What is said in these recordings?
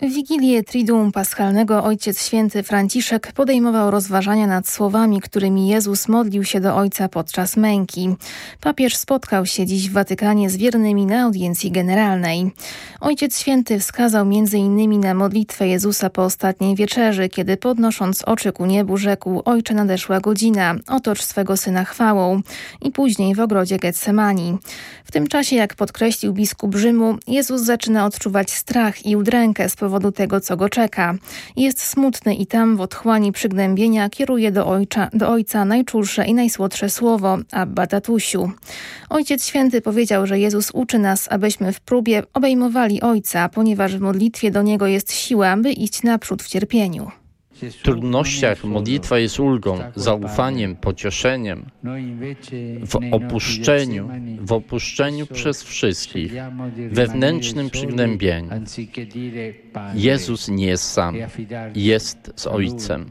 W Wigilię Triduum Paschalnego Ojciec Święty Franciszek podejmował rozważania nad słowami, którymi Jezus modlił się do Ojca podczas męki. Papież spotkał się dziś w Watykanie z wiernymi na audiencji generalnej. Ojciec Święty wskazał m.in. na modlitwę Jezusa po ostatniej wieczerzy, kiedy podnosząc oczy ku niebu rzekł: Ojcze, nadeszła godzina, otocz swego Syna chwałą, i później w ogrodzie Getsemani. W tym czasie, jak podkreślił biskup Rzymu, Jezus zaczyna odczuwać strach i udrękę z powodu tego, co go czeka. Jest smutny i tam w otchłani przygnębienia kieruje do Ojca najczulsze i najsłodsze słowo: Abba, tatusiu. Ojciec Święty powiedział, że Jezus uczy nas, abyśmy w próbie obejmowali Ojca, ponieważ w modlitwie do Niego jest siła, by iść naprzód w cierpieniu. W trudnościach modlitwa jest ulgą, zaufaniem, pocieszeniem. W opuszczeniu przez wszystkich, wewnętrznym przygnębieniu. Jezus nie jest sam, jest z Ojcem.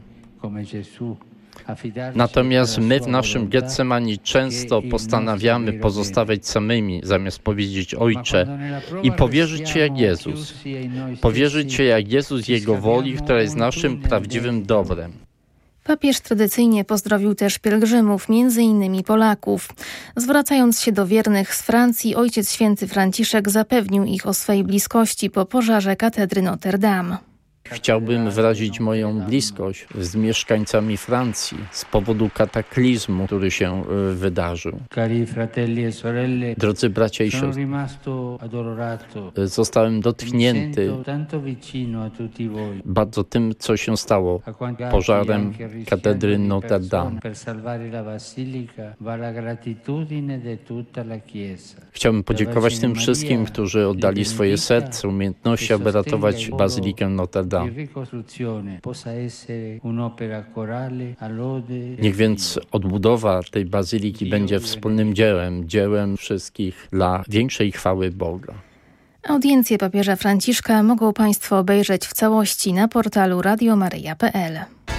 Natomiast my w naszym Getsemani często postanawiamy pozostawać samymi, zamiast powiedzieć: Ojcze, i powierzyć się jak Jezus. Powierzyć się jak Jezus Jego woli, która jest naszym prawdziwym dobrem. Papież tradycyjnie pozdrowił też pielgrzymów, m.in. Polaków. Zwracając się do wiernych z Francji, Ojciec Święty Franciszek zapewnił ich o swej bliskości po pożarze katedry Notre Dame. Chciałbym wyrazić moją bliskość z mieszkańcami Francji z powodu kataklizmu, który się wydarzył. Drodzy bracia i siostry, zostałem dotknięty bardzo tym, co się stało pożarem katedry Notre Dame. Chciałbym podziękować tym wszystkim, którzy oddali swoje serce, umiejętności, aby ratować bazylikę Notre Dame. Niech więc odbudowa tej bazyliki będzie wspólnym dziełem wszystkich dla większej chwały Boga. Audiencję papieża Franciszka mogą Państwo obejrzeć w całości na portalu radiomaryja.pl.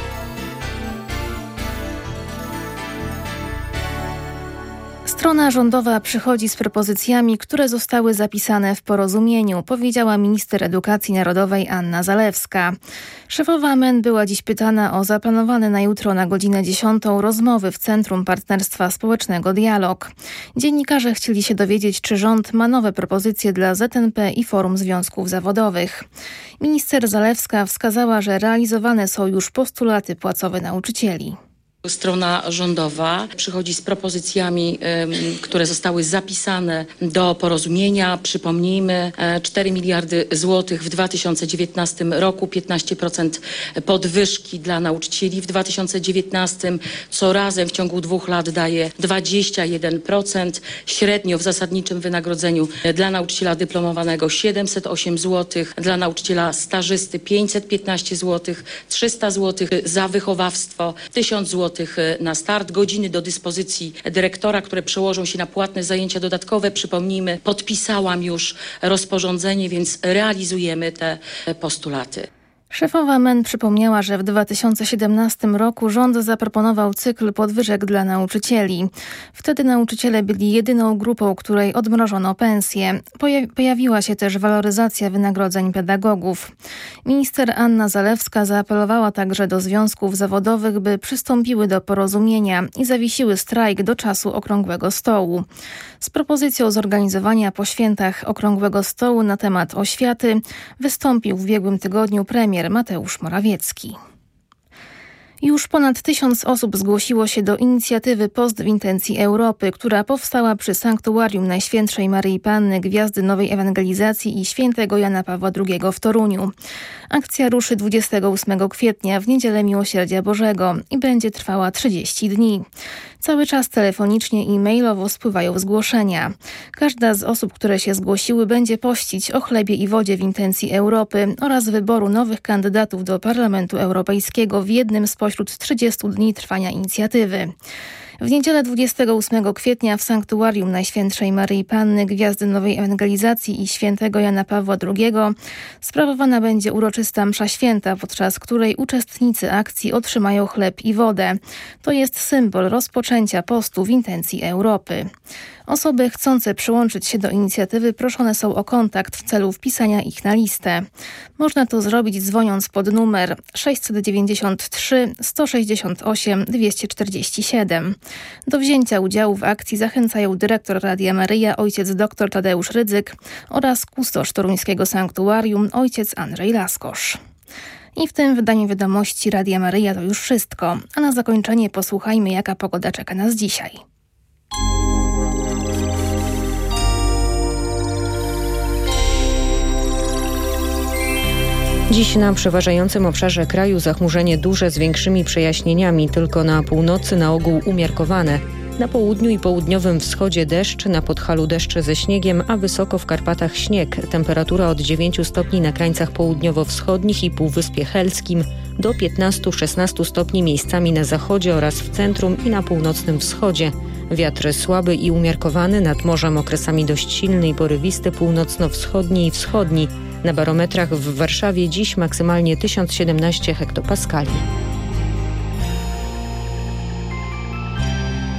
Strona rządowa przychodzi z propozycjami, które zostały zapisane w porozumieniu, powiedziała minister edukacji narodowej Anna Zalewska. Szefowa MEN była dziś pytana o zaplanowane na jutro na godzinę 10 rozmowy w Centrum Partnerstwa Społecznego Dialog. Dziennikarze chcieli się dowiedzieć, czy rząd ma nowe propozycje dla ZNP i Forum Związków Zawodowych. Minister Zalewska wskazała, że realizowane są już postulaty płacowe nauczycieli. Strona rządowa przychodzi z propozycjami, które zostały zapisane do porozumienia. Przypomnijmy, 4 miliardy złotych w 2019 roku, 15% podwyżki dla nauczycieli w 2019, co razem w ciągu 2 lat daje 21%. Średnio w zasadniczym wynagrodzeniu dla nauczyciela dyplomowanego 708 zł, dla nauczyciela stażysty 515 zł, 300 zł za wychowawstwo, 1000 zł na start, godziny do dyspozycji dyrektora, które przełożą się na płatne zajęcia dodatkowe. Przypomnijmy, podpisałam już rozporządzenie, więc realizujemy te postulaty. Szefowa MEN przypomniała, że w 2017 roku rząd zaproponował cykl podwyżek dla nauczycieli. Wtedy nauczyciele byli jedyną grupą, której odmrożono pensje. Pojawiła się też waloryzacja wynagrodzeń pedagogów. Minister Anna Zalewska zaapelowała także do związków zawodowych, by przystąpiły do porozumienia i zawiesiły strajk do czasu Okrągłego Stołu. Z propozycją zorganizowania po świętach Okrągłego Stołu na temat oświaty wystąpił w ubiegłym tygodniu premier Mateusz Morawiecki. Już ponad 1000 osób zgłosiło się do inicjatywy Post w intencji Europy, która powstała przy Sanktuarium Najświętszej Maryi Panny, Gwiazdy Nowej Ewangelizacji i Świętego Jana Pawła II w Toruniu. Akcja ruszy 28 kwietnia w Niedzielę Miłosierdzia Bożego i będzie trwała 30 dni. Cały czas telefonicznie i mailowo spływają zgłoszenia. Każda z osób, które się zgłosiły, będzie pościć o chlebie i wodzie w intencji Europy oraz wyboru nowych kandydatów do Parlamentu Europejskiego w jednym spośród 30 dni trwania inicjatywy. W niedzielę 28 kwietnia w Sanktuarium Najświętszej Maryi Panny, Gwiazdy Nowej Ewangelizacji i Świętego Jana Pawła II sprawowana będzie uroczysta msza święta, podczas której uczestnicy akcji otrzymają chleb i wodę. To jest symbol rozpoczęcia postu w intencji Europy. Osoby chcące przyłączyć się do inicjatywy proszone są o kontakt w celu wpisania ich na listę. Można to zrobić dzwoniąc pod numer 693 168 247. Do wzięcia udziału w akcji zachęcają dyrektor Radia Maryja ojciec dr Tadeusz Rydzyk oraz kustosz toruńskiego sanktuarium ojciec Andrzej Laskosz. I w tym wydaniu wiadomości Radia Maryja to już wszystko, a na zakończenie posłuchajmy, jaka pogoda czeka nas dzisiaj. Dziś na przeważającym obszarze kraju zachmurzenie duże z większymi przejaśnieniami, tylko na północy na ogół umiarkowane. Na południu i południowym wschodzie deszcz, na Podhalu deszcz ze śniegiem, a wysoko w Karpatach śnieg. Temperatura od 9 stopni na krańcach południowo-wschodnich i Półwyspie Helskim do 15-16 stopni miejscami na zachodzie oraz w centrum i na północnym wschodzie. Wiatr słaby i umiarkowany, nad morzem okresami dość silny i porywisty, północno-wschodni i wschodni. Na barometrach w Warszawie dziś maksymalnie 1017 hektopaskali.